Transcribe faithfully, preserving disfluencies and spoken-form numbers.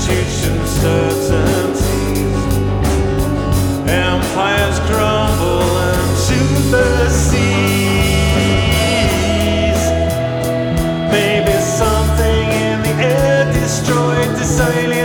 uncertainties. Empires crumble into the seas. Maybe something in the air destroyed this alien.